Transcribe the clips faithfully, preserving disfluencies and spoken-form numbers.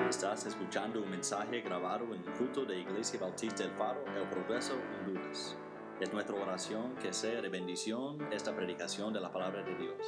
Estás escuchando un mensaje grabado en el culto de Iglesia Bautista El Faro, El Progreso, Honduras. Es nuestra oración que sea de bendición esta predicación de la palabra de Dios.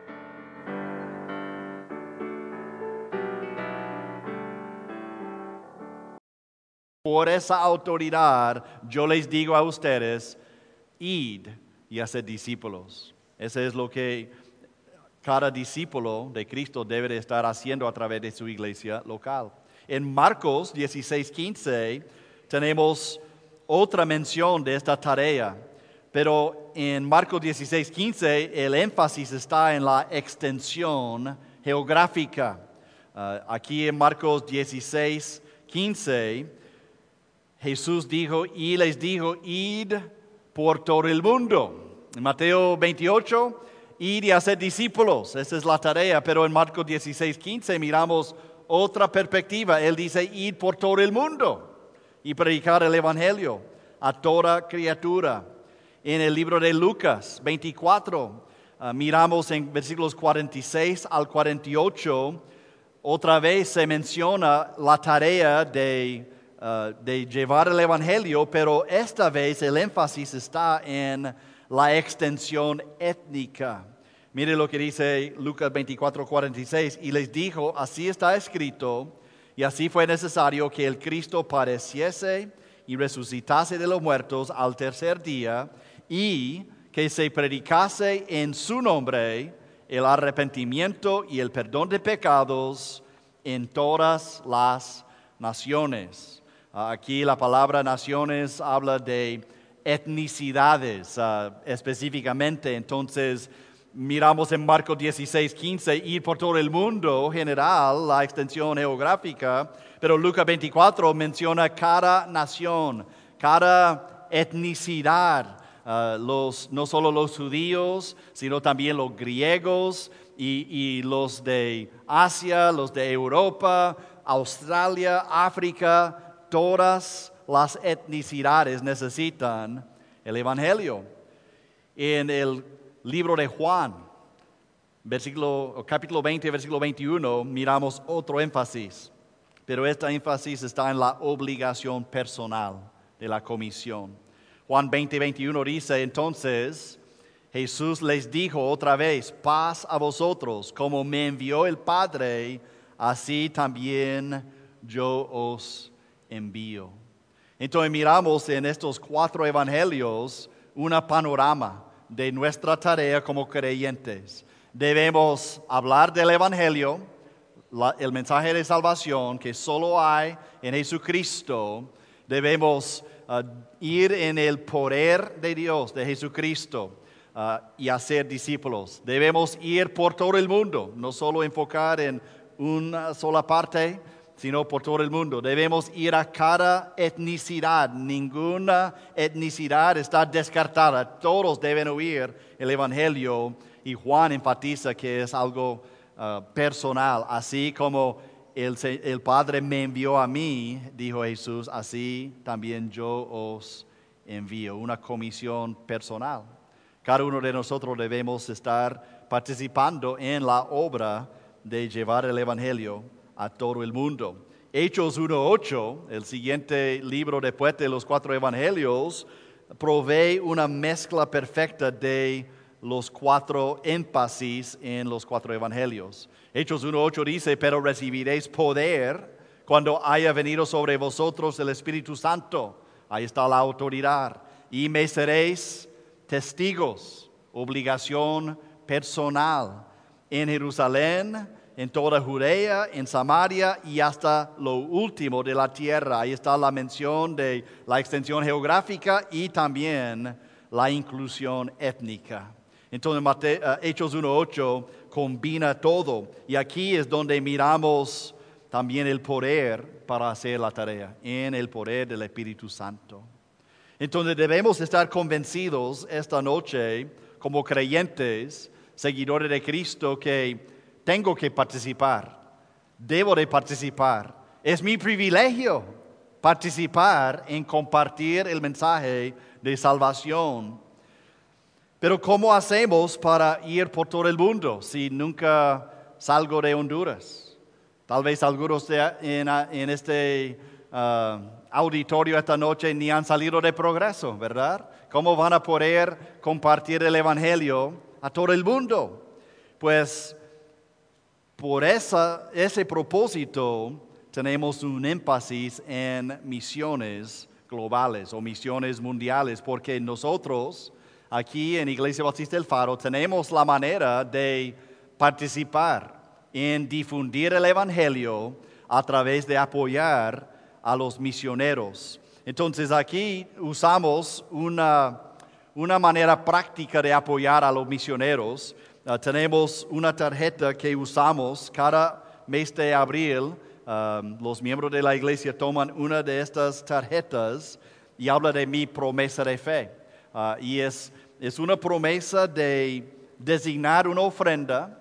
Por esa autoridad, yo les digo a ustedes, id y haced discípulos. Eso es lo que cada discípulo de Cristo debe de estar haciendo a través de su iglesia local. En Marcos dieciséis quince tenemos otra mención de esta tarea, pero en Marcos dieciséis quince el énfasis está en la extensión geográfica. Uh, aquí en Marcos dieciséis quince, Jesús dijo y les dijo, id por todo el mundo. En Mateo veintiocho, id y hacer discípulos, esa es la tarea, pero en Marcos dieciséis quince miramos otra perspectiva. Él dice, id por todo el mundo y predicar el evangelio a toda criatura. En el libro de Lucas veinticuatro, uh, miramos en versículos cuarenta y seis al cuarenta y ocho, otra vez se menciona la tarea de Uh, de llevar el evangelio, pero esta vez el énfasis está en la extensión étnica. Mire lo que dice Lucas veinticuatro, cuarenta y seis, y les dijo, así está escrito, y así fue necesario que el Cristo padeciese y resucitase de los muertos al tercer día, y que se predicase en su nombre el arrepentimiento y el perdón de pecados en todas las naciones. Aquí la palabra naciones habla de etnicidades uh, específicamente. Entonces miramos en Marcos dieciséis quince ir por todo el mundo general, la extensión geográfica, pero Lucas veinticuatro menciona cada nación, cada etnicidad. Uh, los, no solo los judíos, sino también los griegos y, y los de Asia, los de Europa, Australia, África. Todas las etnicidades necesitan el evangelio. En el libro de Juan, versículo, capítulo veinte, versículo veintiuno, miramos otro énfasis, pero este énfasis está en la obligación personal de la comisión. Juan veinte, veintiuno dice, entonces Jesús les dijo otra vez, paz a vosotros, como me envió el Padre, así también yo os envío. Entonces miramos en estos cuatro evangelios una panorama de nuestra tarea como creyentes. Debemos hablar del evangelio, la, el mensaje de salvación que solo hay en Jesucristo. Debemos uh, ir en el poder de Dios, de Jesucristo, uh, y hacer discípulos. Debemos ir por todo el mundo, no solo enfocar en una sola parte, sino por todo el mundo. Debemos ir a cada etnicidad. Ninguna etnicidad está descartada. Todos deben oír el evangelio. Y Juan enfatiza que es algo uh, personal. Así como el, el Padre me envió a mí, dijo Jesús, así también yo os envío. Una comisión personal. Cada uno de nosotros debemos estar participando en la obra de llevar el evangelio a todo el mundo. Hechos uno ocho, el siguiente libro después de los cuatro evangelios, provee una mezcla perfecta de los cuatro énfasis en los cuatro evangelios. Hechos uno ocho dice, pero recibiréis poder cuando haya venido sobre vosotros el Espíritu Santo. Ahí está la autoridad. Y me seréis testigos, obligación personal, en Jerusalén, en toda Judea, en Samaria y hasta lo último de la tierra. Ahí está la mención de la extensión geográfica y también la inclusión étnica. Entonces, Mate, uh, Hechos uno ocho combina todo. Y aquí es donde miramos también el poder para hacer la tarea, en el poder del Espíritu Santo. Entonces, debemos estar convencidos esta noche, como creyentes, seguidores de Cristo, que tengo que participar, debo de participar. Es mi privilegio participar en compartir el mensaje de salvación. Pero ¿cómo hacemos para ir por todo el mundo si nunca salgo de Honduras? Tal vez algunos de, en, en este uh, auditorio esta noche ni han salido de Progreso, ¿verdad? ¿Cómo van a poder compartir el Evangelio a todo el mundo? Pues por esa, ese propósito tenemos un énfasis en misiones globales o misiones mundiales, porque nosotros aquí en Iglesia Bautista del Faro tenemos la manera de participar en difundir el Evangelio a través de apoyar a los misioneros. Entonces aquí usamos una, una manera práctica de apoyar a los misioneros. Uh, tenemos una tarjeta que usamos cada mes de abril. Um, los miembros de la iglesia toman una de estas tarjetas y habla de mi promesa de fe. Uh, y es, es una promesa de designar una ofrenda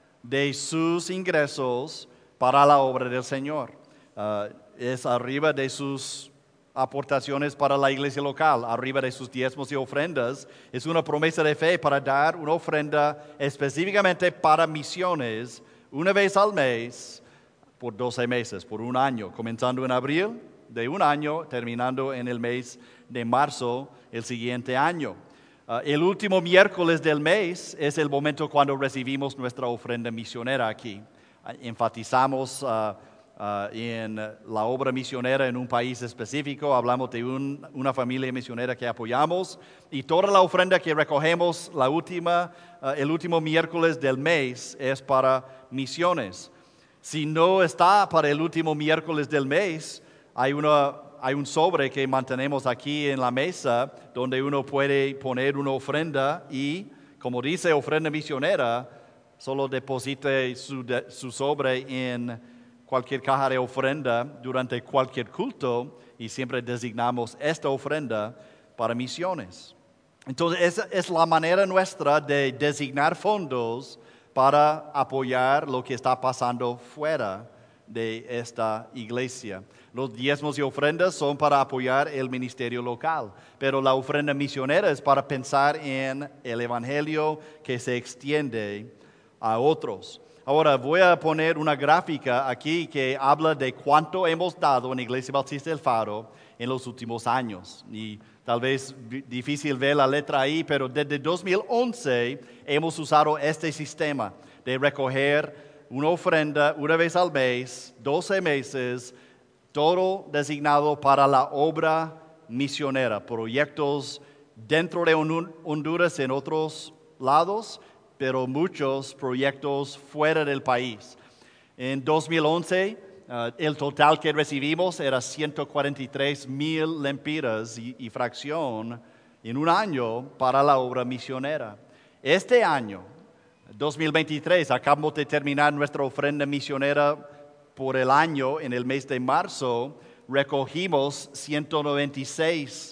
de sus ingresos para la obra del Señor. Uh, es arriba de sus aportaciones para la iglesia local, arriba de sus diezmos y ofrendas. Es una promesa de fe para dar una ofrenda específicamente para misiones una vez al mes por doce meses, por un año, comenzando en abril de un año, terminando en el mes de marzo el siguiente año. Uh, el último miércoles del mes es el momento cuando recibimos nuestra ofrenda misionera aquí. Uh, enfatizamos uh, uh, en la obra misionera en un país específico, hablamos de un, una familia misionera que apoyamos y toda la ofrenda que recogemos la última, uh, el último miércoles del mes es para misiones. Si no está para el último miércoles del mes, hay, una, hay un sobre que mantenemos aquí en la mesa donde uno puede poner una ofrenda y, como dice ofrenda misionera, solo deposite su, de, su sobre en cualquier caja de ofrenda durante cualquier culto y siempre designamos esta ofrenda para misiones. Entonces, esa es la manera nuestra de designar fondos para apoyar lo que está pasando fuera de esta iglesia. Los diezmos y ofrendas son para apoyar el ministerio local, pero la ofrenda misionera es para pensar en el evangelio que se extiende a otros. Ahora voy a poner una gráfica aquí que habla de cuánto hemos dado en Iglesia Bautista del Faro en los últimos años. Y tal vez difícil ver la letra ahí, pero desde dos mil once hemos usado este sistema de recoger una ofrenda una vez al mes, doce meses, todo designado para la obra misionera, proyectos dentro de Honduras en otros lados, pero muchos proyectos fuera del país. En dos mil once, uh, el total que recibimos era ciento cuarenta y tres mil lempiras y, y fracción en un año para la obra misionera. Este año, dos mil veintitrés, acabamos de terminar nuestra ofrenda misionera por el año. En el mes de marzo recogimos ciento noventa y seis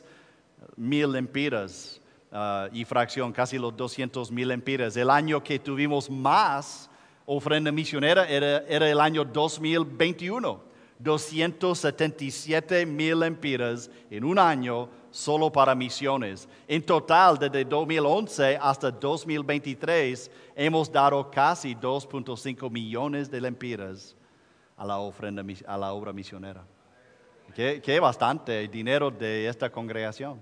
mil lempiras uh, y fracción, casi los doscientos mil lempiras. El año que tuvimos más ofrenda misionera era, era el año dos mil veintiuno. doscientos setenta y siete mil lempiras en un año solo para misiones. En total, desde dos mil once hasta dos mil veintitrés, hemos dado casi dos punto cinco millones de lempiras a la, ofrenda, a la obra misionera. Que, que bastante dinero de esta congregación.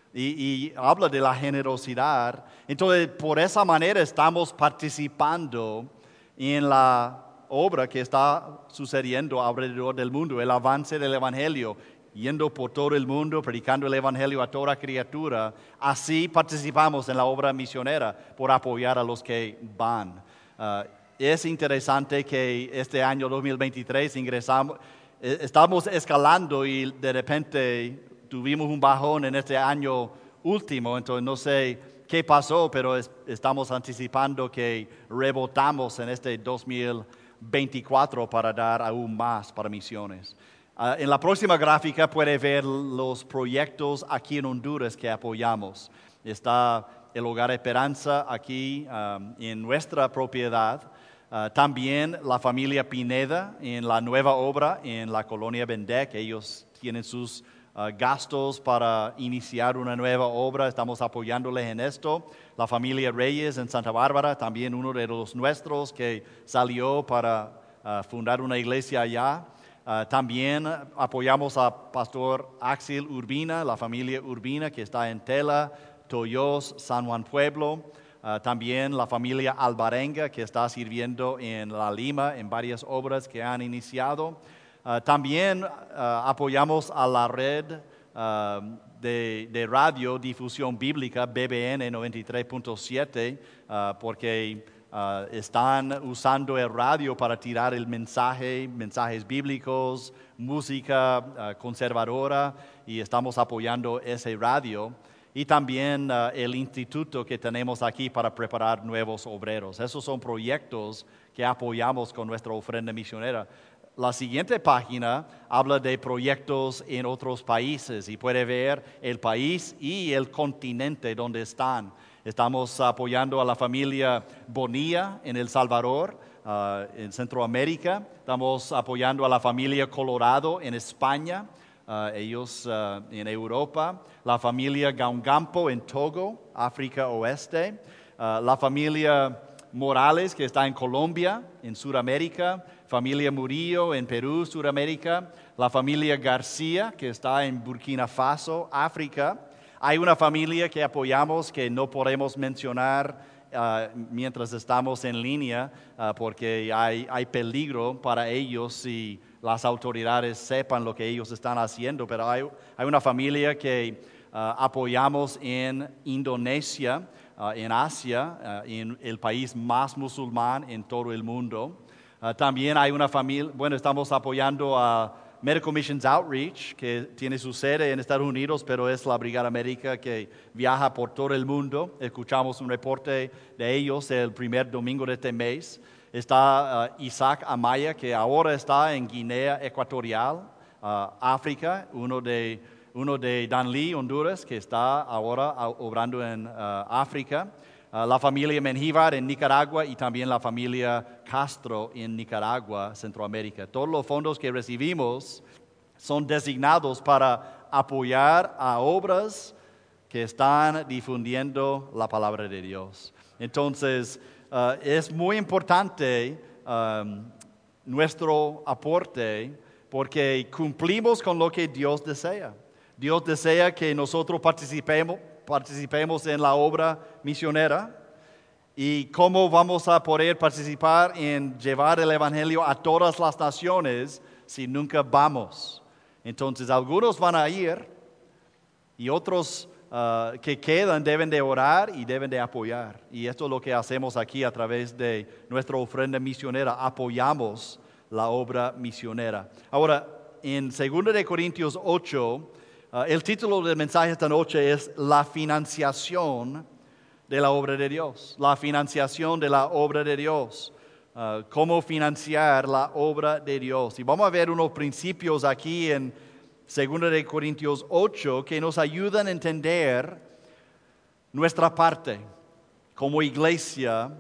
Y, y habla de la generosidad. Entonces, por esa manera estamos participando en la obra que está sucediendo alrededor del mundo, el avance del Evangelio, yendo por todo el mundo, predicando el Evangelio a toda criatura. Así participamos en la obra misionera por apoyar a los que van. Uh, es interesante que este año dos mil veintitrés ingresamos, estamos escalando y de repente tuvimos un bajón en este año último, entonces no sé qué pasó, pero es, estamos anticipando que rebotamos en este dos mil veinticuatro para dar aún más para misiones. Uh, en la próxima gráfica puede ver los proyectos aquí en Honduras que apoyamos. Está el Hogar Esperanza aquí um, en nuestra propiedad. Uh, también la familia Pineda en la nueva obra en la colonia Bendec. Ellos tienen sus uh, gastos para iniciar una nueva obra. Estamos apoyándoles en esto. La familia Reyes en Santa Bárbara, también uno de los nuestros que salió para uh, fundar una iglesia allá. Uh, también apoyamos a Pastor Axel Urbina, la familia Urbina que está en Tela, Toyos, San Juan Pueblo. Uh, también la familia Alvarenga que está sirviendo en La Lima en varias obras que han iniciado. Uh, también uh, apoyamos a la red uh, de, de radio difusión bíblica B B N noventa y tres punto siete uh, porque uh, están usando el radio para tirar el mensaje, mensajes bíblicos, música uh, conservadora, y estamos apoyando ese radio. Y también uh, el instituto que tenemos aquí para preparar nuevos obreros. Esos son proyectos que apoyamos con nuestra ofrenda misionera. La siguiente página habla de proyectos en otros países y puede ver el país y el continente donde están. Estamos apoyando a la familia Bonilla en El Salvador, uh, en Centroamérica. Estamos apoyando a la familia Colorado en España, uh, ellos uh, en Europa. La familia Gaungampo en Togo, África Oeste. Uh, la familia Morales que está en Colombia, en Sudamérica. Familia Murillo en Perú, Sudamérica. La familia García que está en Burkina Faso, África. Hay una familia que apoyamos que no podemos mencionar uh, mientras estamos en línea uh, porque hay, hay peligro para ellos si las autoridades sepan lo que ellos están haciendo. Pero hay, hay una familia que uh, apoyamos en Indonesia, uh, en Asia, uh, en el país más musulmán en todo el mundo. Uh, también hay una familia, bueno, estamos apoyando a Medical Missions Outreach, que tiene su sede en Estados Unidos, pero es la Brigada Médica que viaja por todo el mundo. Escuchamos un reporte de ellos el primer domingo de este mes. Está uh, Isaac Amaya, que ahora está en Guinea Ecuatorial, uh, África, uno de, uno de Danlí, Honduras, que está ahora uh, obrando en uh, África. Uh, la familia Mengíbar en Nicaragua y también la familia Castro en Nicaragua, Centroamérica. Todos los fondos que recibimos son designados para apoyar a obras que están difundiendo la palabra de Dios. Entonces, uh, es muy importante um, nuestro aporte porque cumplimos con lo que Dios desea. Dios desea que nosotros participemos participemos en la obra misionera. ¿Y cómo vamos a poder participar en llevar el evangelio a todas las naciones si nunca vamos? Entonces, algunos van a ir y otros uh, que quedan deben de orar y deben de apoyar. Y esto es lo que hacemos aquí a través de nuestra ofrenda misionera. Apoyamos la obra misionera. Ahora, en segunda de Corintios ocho, Uh, el título del mensaje esta noche es La financiación de la obra de Dios. La financiación de la obra de Dios. Uh, cómo financiar la obra de Dios. Y vamos a ver unos principios aquí en segunda de Corintios ocho que nos ayudan a entender nuestra parte como iglesia,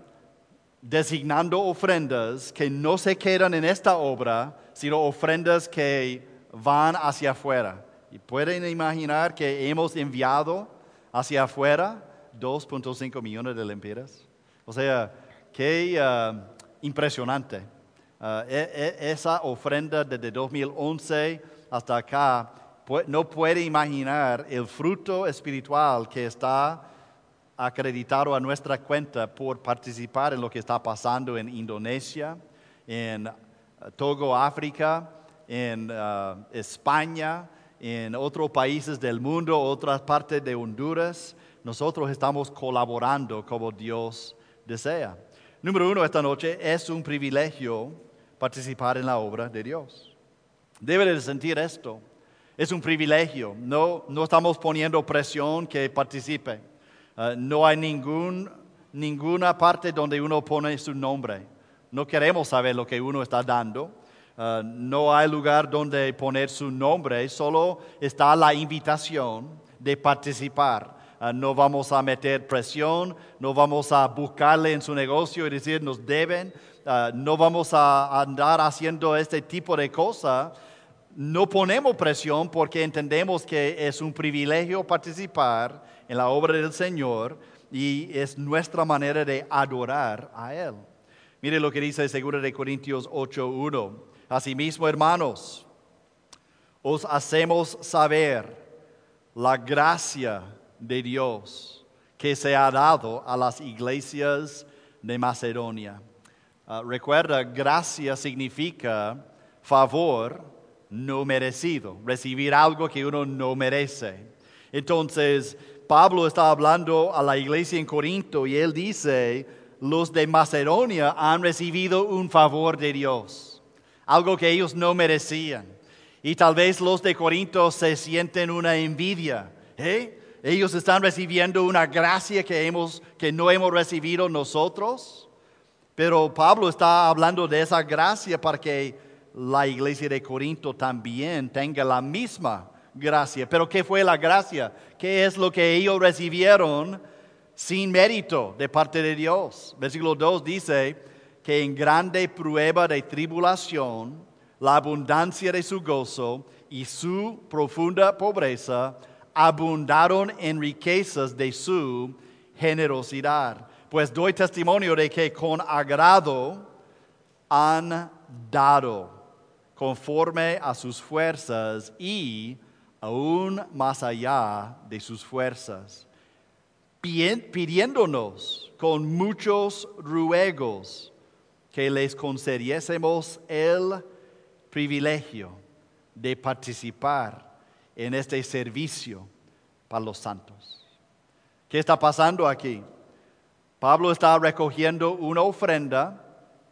designando ofrendas que no se quedan en esta obra, sino ofrendas que van hacia afuera. Y pueden imaginar que hemos enviado hacia afuera dos punto cinco millones de lempiras. O sea, qué uh, impresionante. Uh, e- e- esa ofrenda desde dos mil once hasta acá, pu- no puede imaginar el fruto espiritual que está acreditado a nuestra cuenta por participar en lo que está pasando en Indonesia, en uh, Togo, África, en uh, España, en otros países del mundo, otras partes de Honduras. Nosotros estamos colaborando como Dios desea. Número uno, esta noche es un privilegio participar en la obra de Dios. Debe de sentir esto. Es un privilegio. No, no estamos poniendo presión que participe. Uh, no hay ningún, ninguna parte donde uno pone su nombre. No queremos saber lo que uno está dando. Uh, no hay lugar donde poner su nombre, solo está la invitación de participar. Uh, no vamos a meter presión, no vamos a buscarle en su negocio y decir nos deben, uh, no vamos a andar haciendo este tipo de cosas. No ponemos presión porque entendemos que es un privilegio participar en la obra del Señor y es nuestra manera de adorar a Él. Mire lo que dice segunda de Corintios ocho uno. Asimismo, hermanos, os hacemos saber la gracia de Dios que se ha dado a las iglesias de Macedonia. Uh, recuerda, gracia significa favor no merecido, recibir algo que uno no merece. Entonces, Pablo está hablando a la iglesia en Corinto y él dice, los de Macedonia han recibido un favor de Dios, algo que ellos no merecían. Y tal vez los de Corinto se sienten una envidia. ¿eh? Ellos están recibiendo una gracia que, hemos, que no hemos recibido nosotros. Pero Pablo está hablando de esa gracia para que la iglesia de Corinto también tenga la misma gracia. Pero ¿qué fue la gracia? ¿Qué es lo que ellos recibieron sin mérito de parte de Dios? Versículo dos dice que en grande prueba de tribulación, la abundancia de su gozo y su profunda pobreza abundaron en riquezas de su generosidad. Pues doy testimonio de que con agrado han dado conforme a sus fuerzas y aún más allá de sus fuerzas, pidiéndonos con muchos ruegos que les concediésemos el privilegio de participar en este servicio para los santos. ¿Qué está pasando aquí? Pablo está recogiendo una ofrenda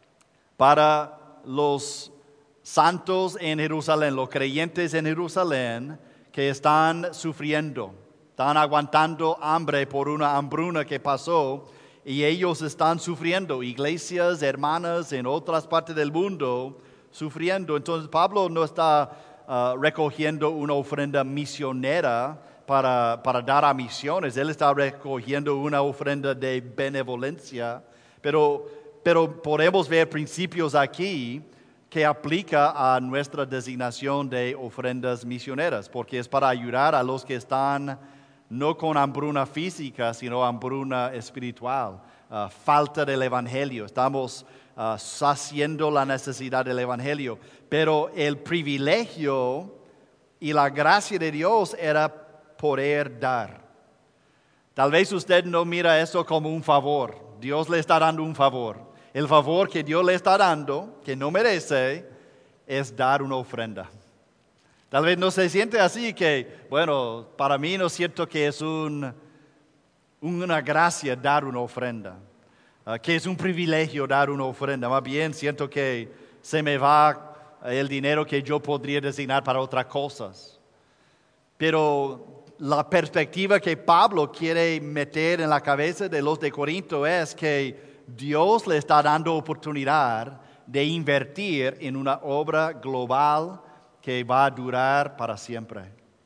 para los santos en Jerusalén, los creyentes en Jerusalén que están sufriendo, están aguantando hambre por una hambruna que pasó y ellos están sufriendo, iglesias, hermanas en otras partes del mundo sufriendo. Entonces Pablo no está uh, recogiendo una ofrenda misionera para, para dar a misiones, él está recogiendo una ofrenda de benevolencia, pero, pero podemos ver principios aquí que aplica a nuestra designación de ofrendas misioneras, porque es para ayudar a los que están no con hambruna física, sino hambruna espiritual, uh, falta del evangelio. Estamos uh, saciando la necesidad del evangelio, pero el privilegio y la gracia de Dios era poder dar. Tal vez usted no mira eso como un favor. Dios le está dando un favor. El favor que Dios le está dando, que no merece, es dar una ofrenda. Tal vez no se siente así que, bueno, para mí no siento que es un, una gracia dar una ofrenda, uh, que es un privilegio dar una ofrenda. Más bien siento que se me va el dinero que yo podría designar para otras cosas. Pero la perspectiva que Pablo quiere meter en la cabeza de los de Corinto es que Dios le está dando oportunidad de invertir en una obra global que va a durar para siempre.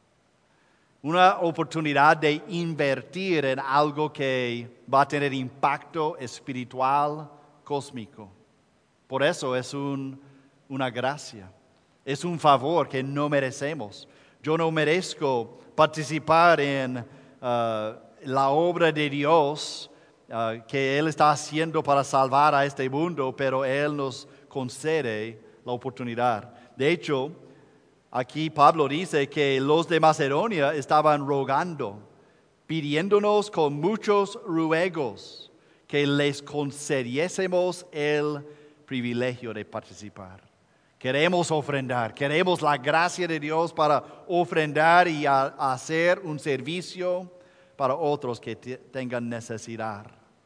Una oportunidad de invertir en algo que va a tener impacto espiritual cósmico. Por eso es un, una gracia, es un favor que no merecemos. Yo no merezco participar en uh, la obra de Dios uh, que Él está haciendo para salvar a este mundo, pero Él nos concede la oportunidad. De hecho, aquí Pablo dice que los de Macedonia estaban rogando, pidiéndonos con muchos ruegos que les concediésemos el privilegio de participar. Queremos ofrendar, queremos la gracia de Dios para ofrendar y a, a hacer un servicio para otros que t- tengan necesidad.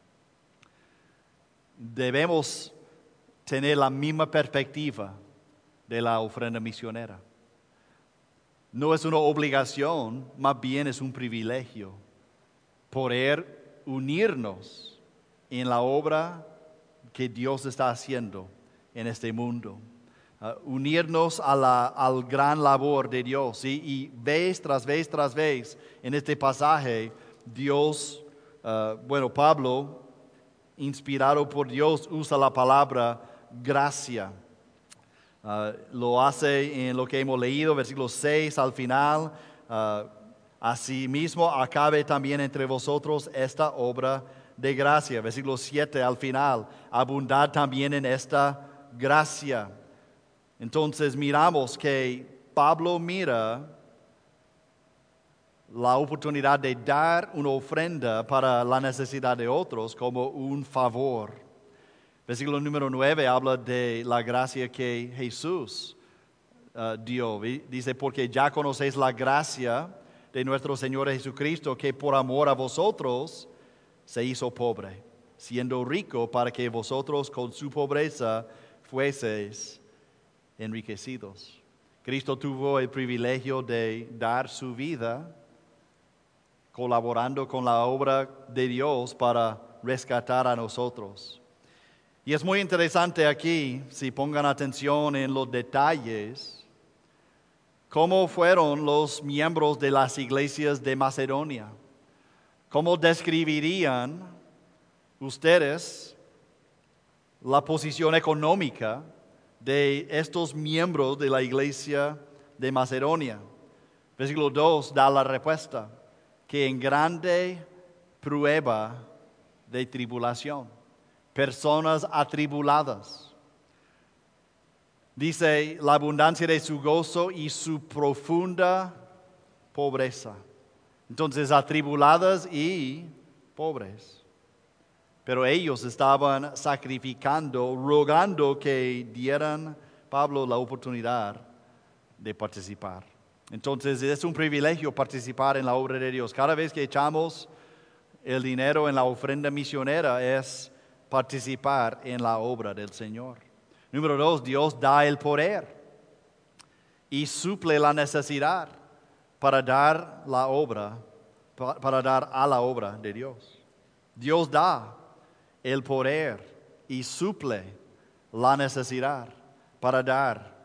Debemos tener la misma perspectiva de la ofrenda misionera. No es una obligación, más bien es un privilegio poder unirnos en la obra que Dios está haciendo en este mundo. Uh, unirnos a la al gran labor de Dios. ¿sí? Y vez tras vez tras vez en este pasaje, Dios, uh, bueno, Pablo, inspirado por Dios, usa la palabra gracia. Uh, lo hace en lo que hemos leído, versículo seis al final. Uh, Asimismo, acabe también entre vosotros esta obra de gracia. Versículo siete al final, abundad también en esta gracia. Entonces miramos que Pablo mira la oportunidad de dar una ofrenda para la necesidad de otros como un favor. Versículo número nueve habla de la gracia que Jesús uh, dio. Dice, porque ya conocéis la gracia de nuestro Señor Jesucristo, que por amor a vosotros se hizo pobre, siendo rico para que vosotros con su pobreza fueseis enriquecidos. Cristo tuvo el privilegio de dar su vida colaborando con la obra de Dios para rescatar a nosotros. Y es muy interesante aquí, si pongan atención en los detalles, cómo fueron los miembros de las iglesias de Macedonia. ¿Cómo describirían ustedes la posición económica de estos miembros de la iglesia de Macedonia? Versículo dos da la respuesta, que en grande prueba de tribulación, personas atribuladas. Dice la abundancia de su gozo y su profunda pobreza. Entonces, atribuladas y pobres. Pero ellos estaban sacrificando, rogando que dieran Pablo la oportunidad de participar. Entonces, es un privilegio participar en la obra de Dios. Cada vez que echamos el dinero en la ofrenda misionera es participar en la obra del Señor. Número dos, Dios da el poder y suple la necesidad para dar la obra, para dar a la obra de Dios. Dios da el poder y suple la necesidad para dar.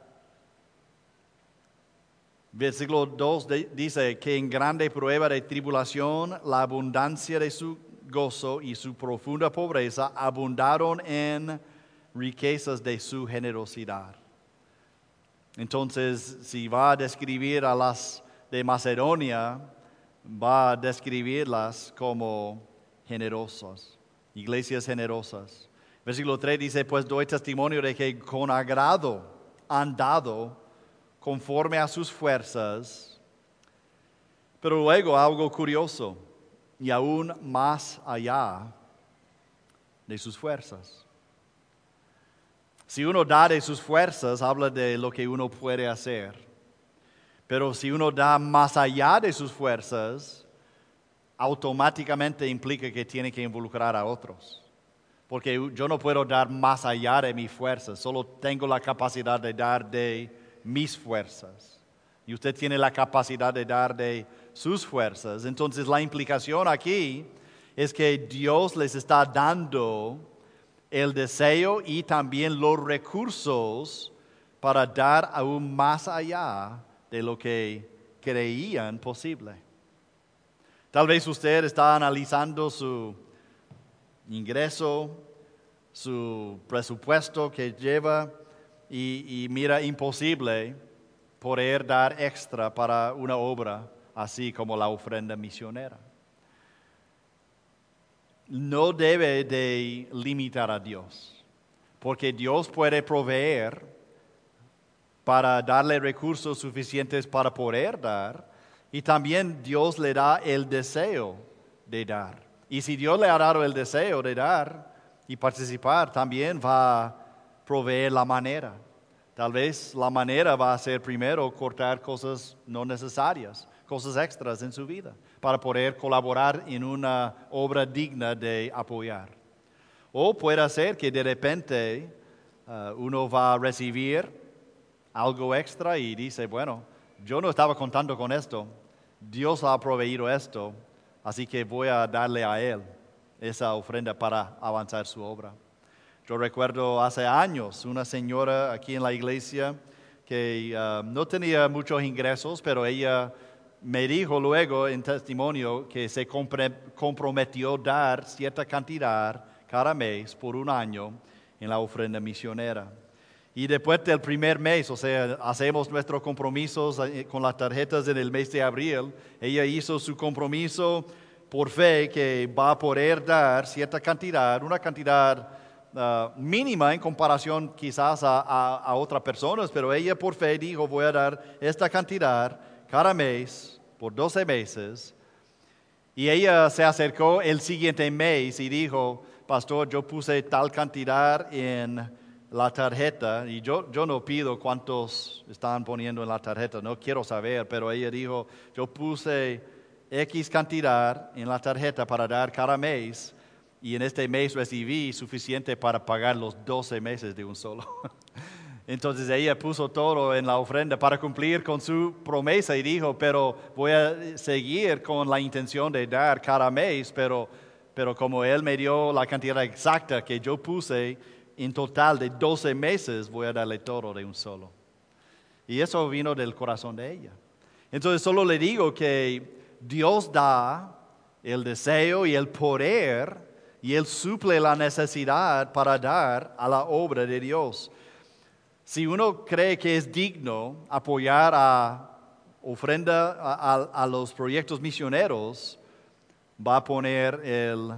Versículo dos dice que en grande prueba de tribulación la abundancia de su gozo y su profunda pobreza abundaron en riquezas de su generosidad. Entonces, si va a describir a las de Macedonia, va a describirlas como generosas, iglesias generosas. Versículo tres dice, pues doy testimonio de que con agrado han dado conforme a sus fuerzas, pero luego algo curioso, y aún más allá de sus fuerzas. Si uno da de sus fuerzas, habla de lo que uno puede hacer. Pero si uno da más allá de sus fuerzas, automáticamente implica que tiene que involucrar a otros. Porque yo no puedo dar más allá de mis fuerzas, solo tengo la capacidad de dar de mis fuerzas. Y usted tiene la capacidad de dar de sus fuerzas. Entonces la implicación aquí es que Dios les está dando el deseo y también los recursos para dar aún más allá de lo que creían posible. Tal vez usted está analizando su ingreso, su presupuesto que lleva y, y mira imposible poder dar extra para una obra así como la ofrenda misionera. No debe de limitar a Dios, porque Dios puede proveer para darle recursos suficientes para poder dar, y también Dios le da el deseo de dar. Y si Dios le ha dado el deseo de dar y participar, también va a proveer la manera. Tal vez la manera va a ser primero cortar cosas no necesarias, cosas extras en su vida, para poder colaborar en una obra digna de apoyar. O puede ser que de repente uh, uno va a recibir algo extra y dice, bueno, yo no estaba contando con esto, Dios ha proveído esto, así que voy a darle a Él esa ofrenda para avanzar su obra. Yo recuerdo hace años una señora aquí en la iglesia que uh, no tenía muchos ingresos, pero ella me dijo luego en testimonio que se comprometió a dar cierta cantidad cada mes por un año en la ofrenda misionera. Y después del primer mes, o sea, hacemos nuestros compromisos con las tarjetas en el mes de abril, ella hizo su compromiso por fe que va a poder dar cierta cantidad, una cantidad uh, mínima en comparación quizás a, a, a otras personas, pero ella por fe dijo, voy a dar esta cantidad cada mes por doce meses. Y ella se acercó el siguiente mes y dijo, pastor, yo puse tal cantidad en la tarjeta, y yo, yo no pido cuántos están poniendo en la tarjeta, no quiero saber, pero ella dijo, yo puse X cantidad en la tarjeta para dar cada mes, y en este mes recibí suficiente para pagar los doce meses de un solo. Entonces ella puso todo en la ofrenda para cumplir con su promesa y dijo, pero voy a seguir con la intención de dar cada mes, pero, pero como él me dio la cantidad exacta que yo puse, en total de doce meses voy a darle todo de un solo. Y eso vino del corazón de ella. Entonces solo le digo que Dios da el deseo y el poder y Él suple la necesidad para dar a la obra de Dios. Si uno cree que es digno apoyar a ofrenda a, a, a los proyectos misioneros, va a poner el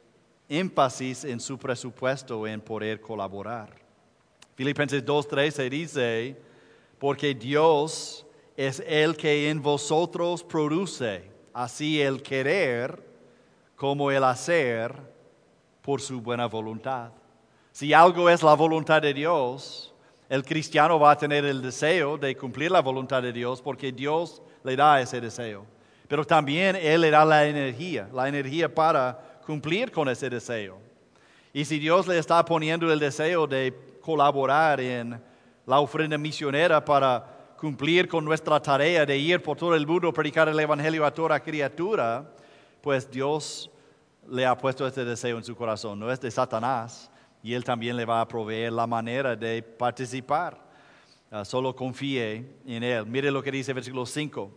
énfasis en su presupuesto en poder colaborar. Filipenses dos trece dice, porque Dios es el que en vosotros produce, así el querer como el hacer por su buena voluntad. Si algo es la voluntad de Dios, el cristiano va a tener el deseo de cumplir la voluntad de Dios porque Dios le da ese deseo. Pero también Él le da la energía, la energía para cumplir con ese deseo. Y si Dios le está poniendo el deseo de colaborar en la ofrenda misionera para cumplir con nuestra tarea de ir por todo el mundo, predicar el evangelio a toda criatura, pues Dios le ha puesto este deseo en su corazón. No es de Satanás y Él también le va a proveer la manera de participar. Uh, solo confíe en Él. Mire lo que dice el versículo cinco.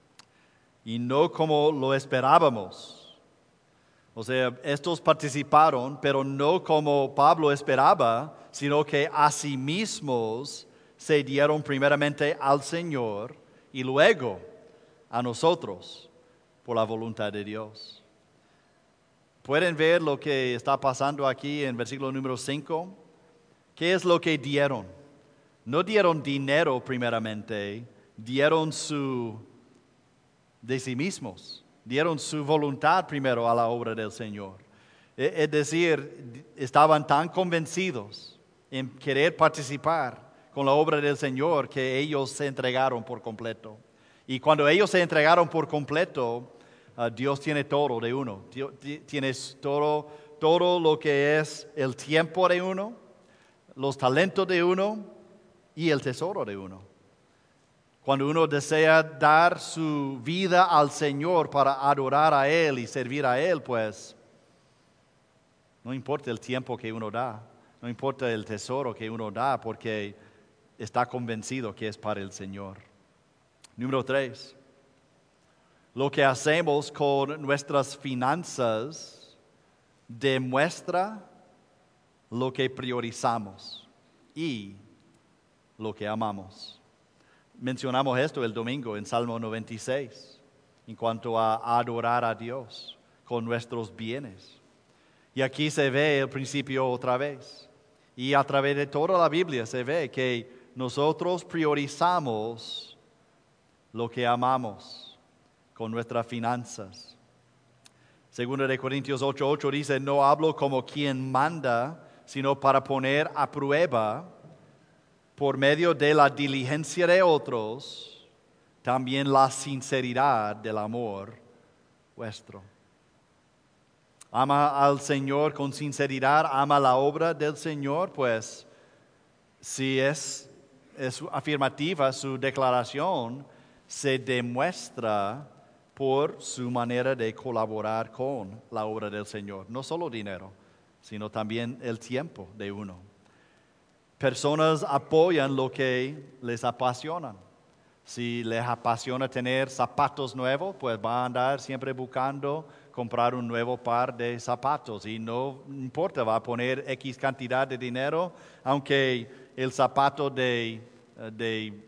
Y no como lo esperábamos. O sea, estos participaron, pero no como Pablo esperaba, sino que a sí mismos se dieron primeramente al Señor y luego a nosotros por la voluntad de Dios. ¿Pueden ver lo que está pasando aquí en versículo número cinco? ¿Qué es lo que dieron? No dieron dinero primeramente, dieron su de sí mismos. Dieron su voluntad primero a la obra del Señor. Es decir, estaban tan convencidos en querer participar con la obra del Señor que ellos se entregaron por completo. Y cuando ellos se entregaron por completo, uh, Dios tiene todo de uno. Dios, tienes todo, todo lo que es el tiempo de uno, los talentos de uno y el tesoro de uno. Cuando uno desea dar su vida al Señor para adorar a Él y servir a Él, pues no importa el tiempo que uno da, no importa el tesoro que uno da, porque está convencido que es para el Señor. Número tres, lo que hacemos con nuestras finanzas demuestra lo que priorizamos y lo que amamos. Mencionamos esto el domingo en Salmo noventa y seis, en cuanto a adorar a Dios con nuestros bienes. Y aquí se ve el principio otra vez. Y a través de toda la Biblia se ve que nosotros priorizamos lo que amamos con nuestras finanzas. Segunda de Corintios ocho ocho dice, no hablo como quien manda, sino para poner a prueba por medio de la diligencia de otros, también la sinceridad del amor vuestro. Ama al Señor con sinceridad, ama la obra del Señor, pues si es, es afirmativa su declaración, se demuestra por su manera de colaborar con la obra del Señor. No solo dinero, sino también el tiempo de uno. Personas apoyan lo que les apasiona. Si les apasiona tener zapatos nuevos, pues va a andar siempre buscando comprar un nuevo par de zapatos. Y no importa, va a poner X cantidad de dinero, aunque el zapato de, de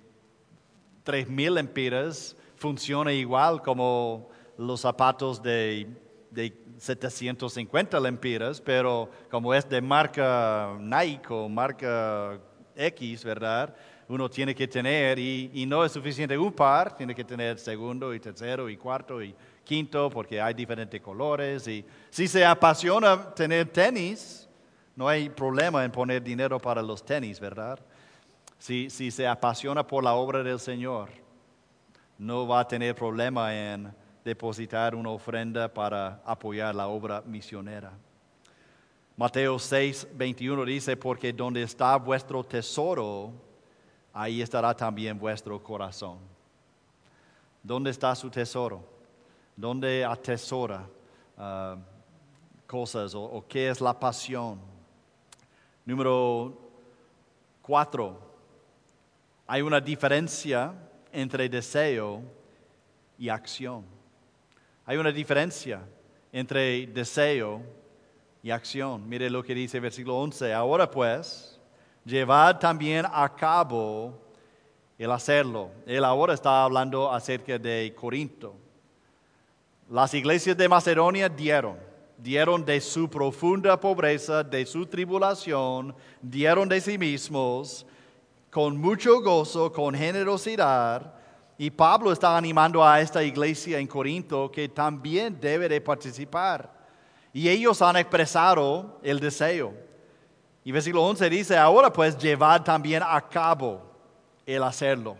tres mil lempiras funcione igual como los zapatos de de setecientos cincuenta lempiras, pero como es de marca Nike o marca X, ¿verdad? Uno tiene que tener, y, y no es suficiente un par, tiene que tener segundo y tercero y cuarto y quinto, porque hay diferentes colores. Y si se apasiona tener tenis, no hay problema en poner dinero para los tenis, ¿verdad? Si, si se apasiona por la obra del Señor, no va a tener problema en depositar una ofrenda para apoyar la obra misionera. Mateo seis, veintiuno dice, porque donde está vuestro tesoro, ahí estará también vuestro corazón. ¿Dónde está su tesoro? ¿Dónde atesora uh, cosas o, o qué es la pasión? Número cuatro. Hay una diferencia entre deseo y acción. Hay una diferencia entre deseo y acción. Mire lo que dice el versículo once. Ahora pues, llevad también a cabo el hacerlo. Él ahora está hablando acerca de Corinto. Las iglesias de Macedonia dieron, dieron de su profunda pobreza, de su tribulación, dieron de sí mismos, con mucho gozo, con generosidad. Y Pablo está animando a esta iglesia en Corinto que también debe de participar. Y ellos han expresado el deseo. Y versículo once dice, ahora pues llevad también a cabo el hacerlo.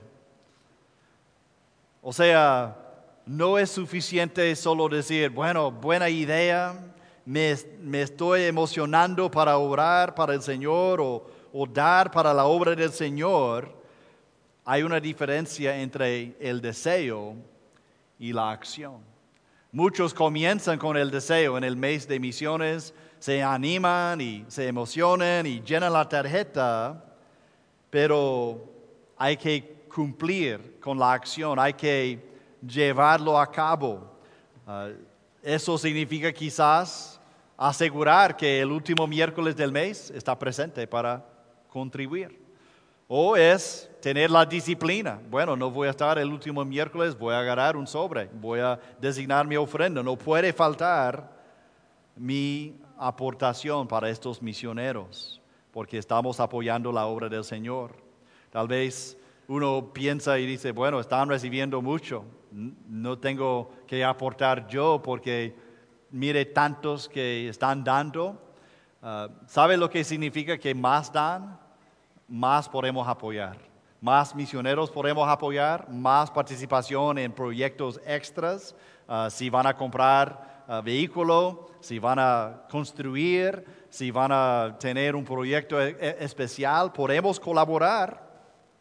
O sea, no es suficiente solo decir, bueno, buena idea, me, me estoy emocionando para orar para el Señor o, o dar para la obra del Señor. Hay una diferencia entre el deseo y la acción. Muchos comienzan con el deseo en el mes de misiones, se animan y se emocionan y llenan la tarjeta, pero hay que cumplir con la acción, hay que llevarlo a cabo. Uh, eso significa quizás asegurar que el último miércoles del mes está presente para contribuir. O es tener la disciplina. Bueno, no voy a estar el último miércoles, voy a agarrar un sobre, voy a designar mi ofrenda. No puede faltar mi aportación para estos misioneros, porque estamos apoyando la obra del Señor. Tal vez uno piensa y dice, bueno, están recibiendo mucho, no tengo que aportar yo porque mire tantos que están dando. Uh, ¿Sabe lo que significa que más dan? Más podemos apoyar, más misioneros podemos apoyar, más participación en proyectos extras, uh, si van a comprar uh, vehículo, si van a construir, si van a tener un proyecto e- especial, podemos colaborar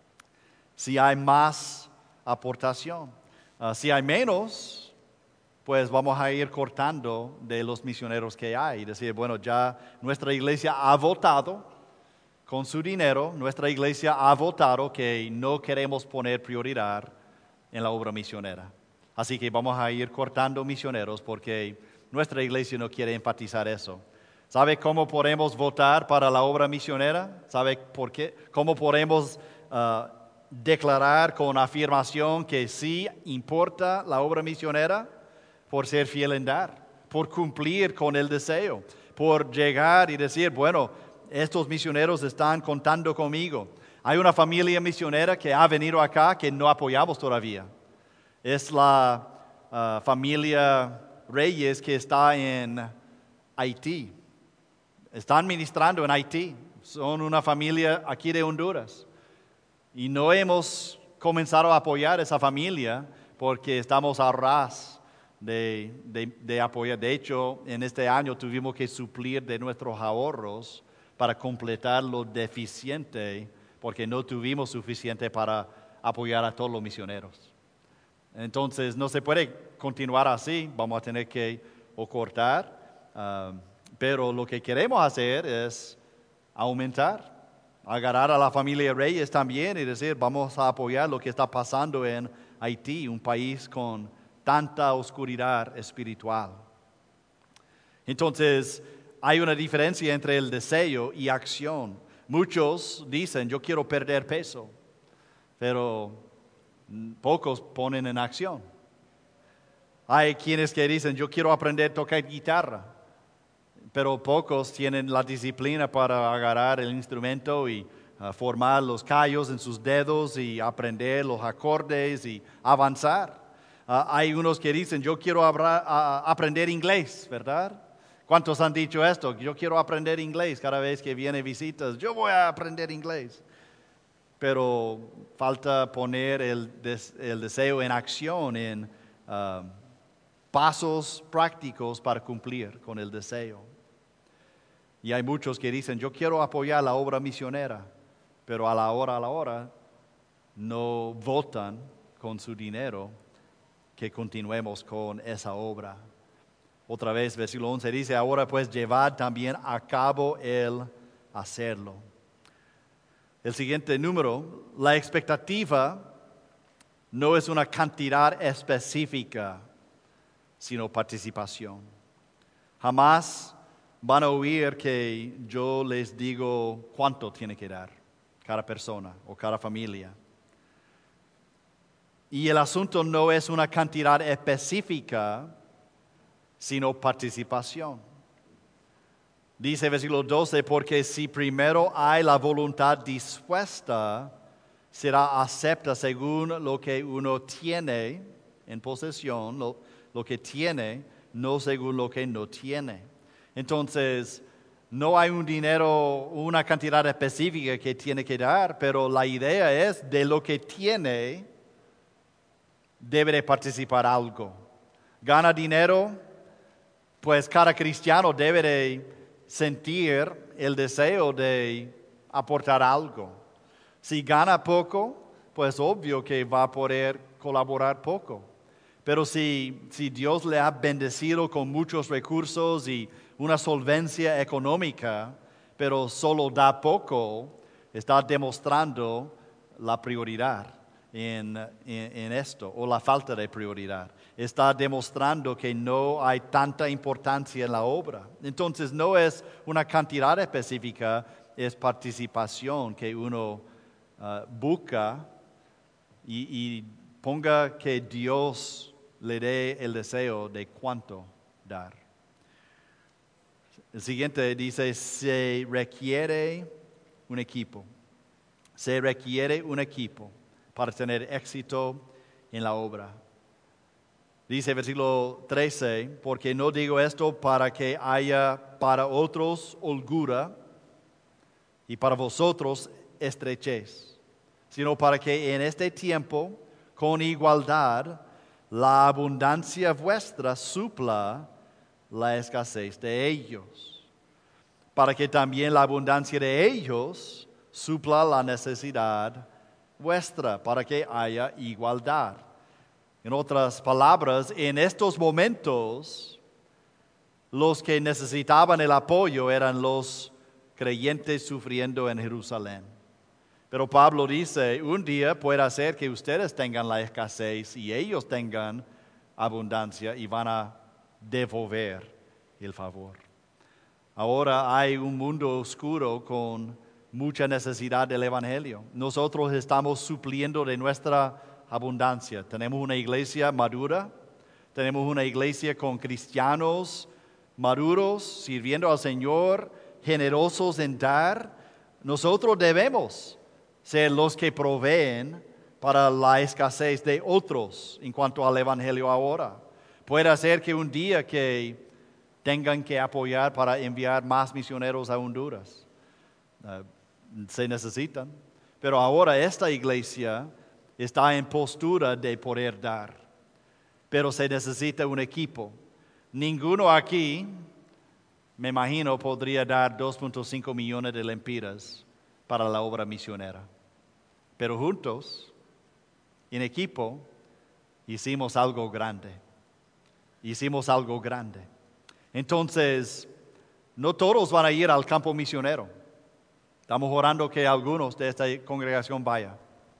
si hay más aportación. Uh, si hay menos, pues vamos a ir cortando de los misioneros que hay y decir, bueno, ya nuestra iglesia ha votado con su dinero, nuestra iglesia ha votado que no queremos poner prioridad en la obra misionera. Así que vamos a ir cortando misioneros porque nuestra iglesia no quiere enfatizar eso. ¿Sabe cómo podemos votar para la obra misionera? ¿Sabe por qué? ¿Cómo podemos uh, declarar con afirmación que sí importa la obra misionera? Por ser fiel en dar, por cumplir con el deseo, por llegar y decir, bueno, estos misioneros están contando conmigo. Hay una familia misionera que ha venido acá que no apoyamos todavía. Es la uh, familia Reyes que está en Haití. Están ministrando en Haití. Son una familia aquí de Honduras. Y no hemos comenzado a apoyar a esa familia porque estamos a ras de, de, de apoyar. De hecho, en este año tuvimos que suplir de nuestros ahorros para completar lo deficiente, porque no tuvimos suficiente para apoyar a todos los misioneros. Entonces, no se puede continuar así, vamos a tener que o cortar, uh, pero lo que queremos hacer es aumentar, agarrar a la familia Reyes también y decir, vamos a apoyar lo que está pasando en Haití, un país con tanta oscuridad espiritual. Entonces, hay una diferencia entre el deseo y acción. Muchos dicen, yo quiero perder peso, pero pocos ponen en acción. Hay quienes que dicen, yo quiero aprender a tocar guitarra, pero pocos tienen la disciplina para agarrar el instrumento y uh, formar los callos en sus dedos y aprender los acordes y avanzar. Uh, hay unos que dicen, yo quiero abra, uh, aprender inglés, ¿verdad? ¿Cuántos han dicho esto? Yo quiero aprender inglés cada vez que viene visitas. Yo voy a aprender inglés. Pero falta poner el, des, el deseo en acción, en uh, pasos prácticos para cumplir con el deseo. Y hay muchos que dicen, yo quiero apoyar la obra misionera, pero a la hora, a la hora, no votan con su dinero que continuemos con esa obra. Otra vez, versículo once dice, ahora pues llevad también a cabo el hacerlo. El siguiente número, la expectativa no es una cantidad específica, sino participación. Jamás van a oír que yo les digo cuánto tiene que dar cada persona o cada familia. Y el asunto no es una cantidad específica, sino participación. Dice versículo doce, porque si primero hay la voluntad dispuesta, será acepta según lo que uno tiene en posesión, lo, lo que tiene, no según lo que no tiene. Entonces, no hay un dinero, una cantidad específica que tiene que dar, pero la idea es de lo que tiene, debe de participar algo. Gana dinero, pues cada cristiano debe de sentir el deseo de aportar algo. Si gana poco, pues obvio que va a poder colaborar poco. Pero si, si Dios le ha bendecido con muchos recursos y una solvencia económica, pero solo da poco, está demostrando la prioridad en, en, en esto, o la falta de prioridad. Está demostrando que no hay tanta importancia en la obra. Entonces no es una cantidad específica, es participación que uno uh, busca y, y ponga que Dios le dé el deseo de cuánto dar. El siguiente dice, se requiere un equipo. Se requiere un equipo para tener éxito en la obra. Dice versículo trece, porque no digo esto para que haya para otros holgura y para vosotros estrechez, sino para que en este tiempo, con igualdad, la abundancia vuestra supla la escasez de ellos, para que también la abundancia de ellos supla la necesidad vuestra, para que haya igualdad. En otras palabras, en estos momentos, los que necesitaban el apoyo eran los creyentes sufriendo en Jerusalén. Pero Pablo dice, un día puede hacer que ustedes tengan la escasez y ellos tengan abundancia y van a devolver el favor. Ahora hay un mundo oscuro con mucha necesidad del Evangelio. Nosotros estamos supliendo de nuestra abundancia. Tenemos una iglesia madura, tenemos una iglesia con cristianos maduros, sirviendo al Señor, generosos en dar. Nosotros debemos ser los que proveen para la escasez de otros en cuanto al Evangelio ahora. Puede ser que un día que tengan que apoyar para enviar más misioneros a Honduras. Uh, se necesitan. Pero ahora esta iglesia está en postura de poder dar. Pero se necesita un equipo. Ninguno aquí, me imagino, podría dar dos punto cinco millones de lempiras para la obra misionera. Pero juntos, en equipo, hicimos algo grande. Hicimos algo grande. Entonces, no todos van a ir al campo misionero. Estamos orando que algunos de esta congregación vayan.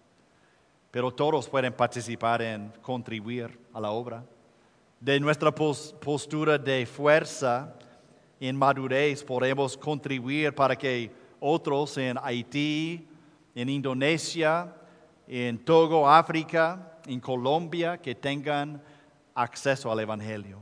Pero todos pueden participar en contribuir a la obra. De nuestra postura de fuerza en madurez podemos contribuir para que otros en Haití, en Indonesia, en Togo, África, en Colombia, que tengan acceso al Evangelio.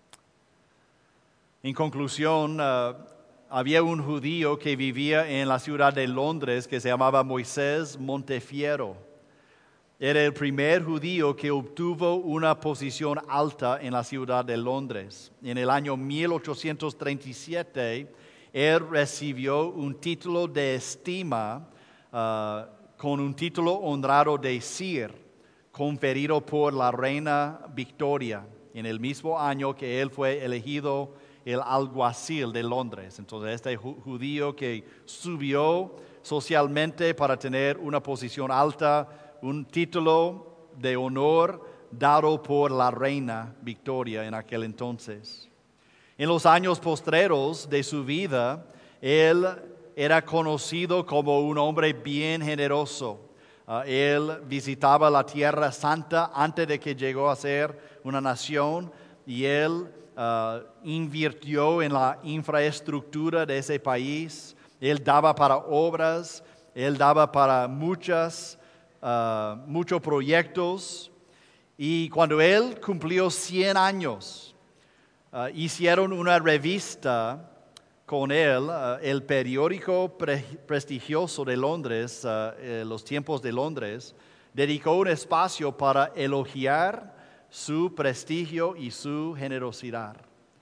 En conclusión, uh, había un judío que vivía en la ciudad de Londres que se llamaba Moisés Montefiore. Era el primer judío que obtuvo una posición alta en la ciudad de Londres. En el año mil ochocientos treinta y siete, él recibió un título de estima uh, con un título honrado de Sir, conferido por la reina Victoria, en el mismo año que él fue elegido el alguacil de Londres. Entonces, este judío que subió socialmente para tener una posición alta, un título de honor dado por la reina Victoria en aquel entonces. En los años postreros de su vida, él era conocido como un hombre bien generoso. Uh, él visitaba la Tierra Santa antes de que llegó a ser una nación y él uh, invirtió en la infraestructura de ese país. Él daba para obras, él daba para muchas Uh, muchos proyectos, y cuando él cumplió cien años, uh, hicieron una revista con él, uh, el periódico pre- prestigioso de Londres, uh, eh, Los Tiempos de Londres, dedicó un espacio para elogiar su prestigio y su generosidad.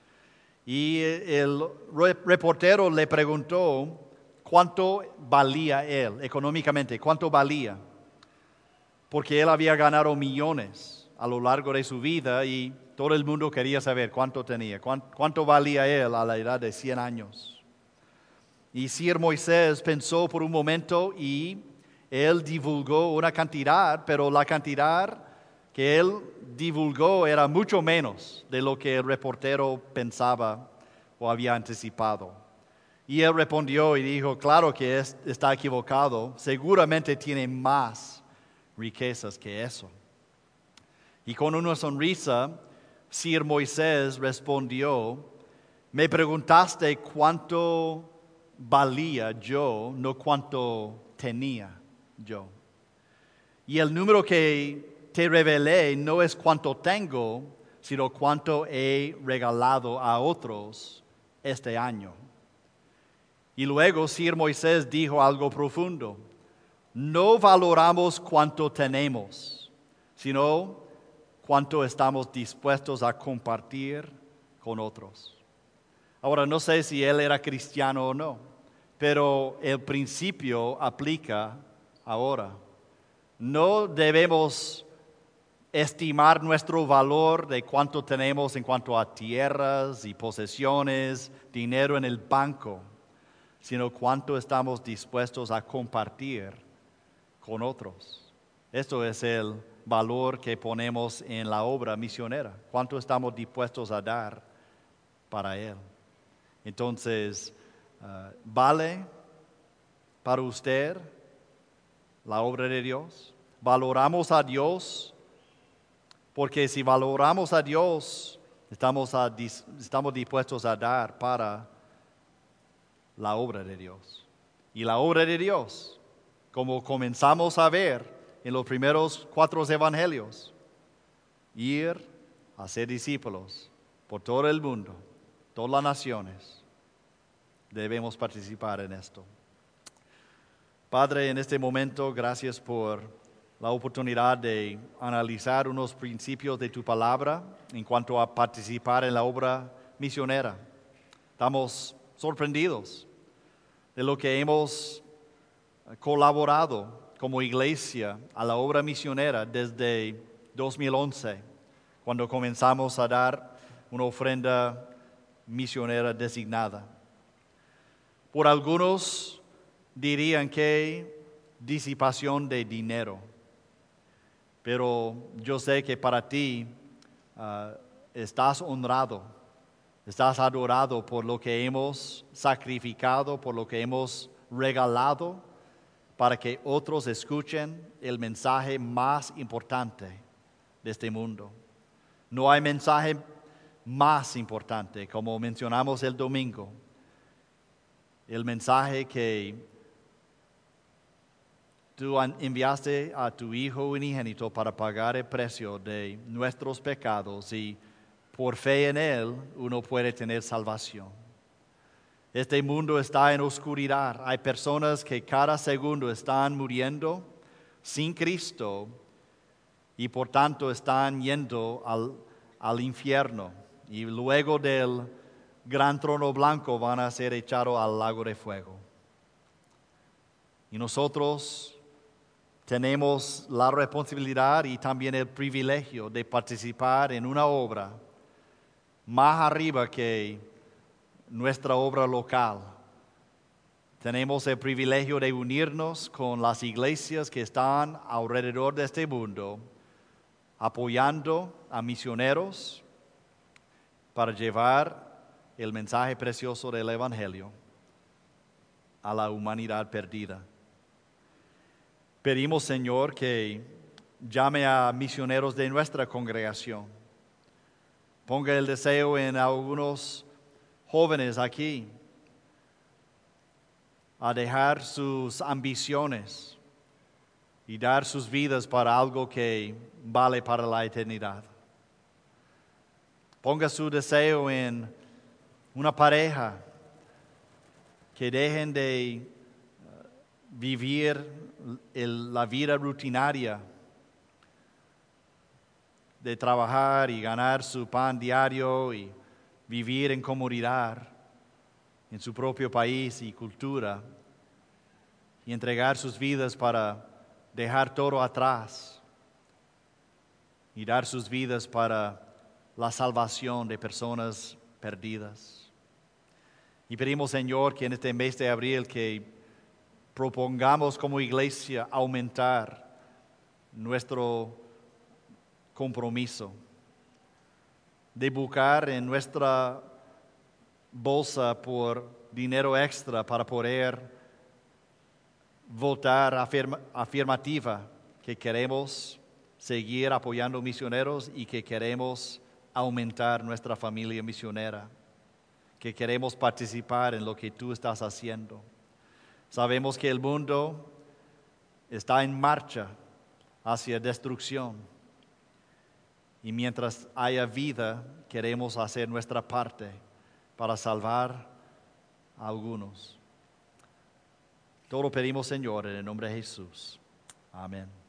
Y el reportero le preguntó cuánto valía él económicamente, cuánto valía. Porque él había ganado millones a lo largo de su vida y todo el mundo quería saber cuánto tenía, cuánto, cuánto valía él a la edad de cien años. Y Sir Moisés pensó por un momento y él divulgó una cantidad, pero la cantidad que él divulgó era mucho menos de lo que el reportero pensaba o había anticipado. Y él respondió y dijo, claro que es, está equivocado, seguramente tiene más riquezas que eso. Y con una sonrisa, Sir Moisés respondió, me preguntaste cuánto valía yo, no cuánto tenía yo. Y el número que te revelé no es cuánto tengo, sino cuánto he regalado a otros este año. Y luego Sir Moisés dijo algo profundo. No valoramos cuánto tenemos, sino cuánto estamos dispuestos a compartir con otros. Ahora, no sé si él era cristiano o no, pero el principio aplica ahora. No debemos estimar nuestro valor de cuánto tenemos en cuanto a tierras y posesiones, dinero en el banco, sino cuánto estamos dispuestos a compartir con otros. Esto es el valor que ponemos en la obra misionera. ¿Cuánto estamos dispuestos a dar para Él? Entonces, uh, ¿vale para usted la obra de Dios? ¿Valoramos a Dios? Porque si valoramos a Dios, estamos, a, estamos dispuestos a dar para la obra de Dios. Y la obra de Dios, como comenzamos a ver en los primeros cuatro evangelios, ir a ser discípulos por todo el mundo, todas las naciones. Debemos participar en esto. Padre, en este momento, gracias por la oportunidad de analizar unos principios de tu palabra en cuanto a participar en la obra misionera. Estamos sorprendidos de lo que hemos colaborado como iglesia a la obra misionera desde dos mil once, cuando comenzamos a dar una ofrenda misionera designada. Por algunos dirían que disipación de dinero, pero yo sé que para ti uh, estás honrado, estás adorado por lo que hemos sacrificado, por lo que hemos regalado, para que otros escuchen el mensaje más importante de este mundo. No hay mensaje más importante, como mencionamos el domingo, el mensaje que Tú enviaste a tu Hijo unigénito para pagar el precio de nuestros pecados y por fe en Él uno puede tener salvación. Este mundo está en oscuridad. Hay personas que cada segundo están muriendo sin Cristo y por tanto están yendo al, al infierno. Y luego del gran trono blanco van a ser echados al lago de fuego. Y nosotros tenemos la responsabilidad y también el privilegio de participar en una obra más arriba que nuestra obra local. Tenemos el privilegio de unirnos con las iglesias que están alrededor de este mundo, apoyando a misioneros para llevar el mensaje precioso del Evangelio a la humanidad perdida. Pedimos, Señor, que llame a misioneros de nuestra congregación. Ponga el deseo en algunos jóvenes aquí a dejar sus ambiciones y dar sus vidas para algo que vale para la eternidad. Ponga su deseo en una pareja que dejen de vivir el, la vida rutinaria de trabajar y ganar su pan diario y vivir en comodidad en su propio país y cultura y entregar sus vidas para dejar todo atrás y dar sus vidas para la salvación de personas perdidas. Y pedimos, Señor, que en este mes de abril que propongamos como iglesia aumentar nuestro compromiso de buscar en nuestra bolsa por dinero extra para poder votar afirma, afirmativa que queremos seguir apoyando misioneros y que queremos aumentar nuestra familia misionera, que queremos participar en lo que tú estás haciendo. Sabemos que el mundo está en marcha hacia destrucción y mientras haya vida queremos hacer nuestra parte para salvar a algunos. Todo lo pedimos, Señor, en el nombre de Jesús. Amén.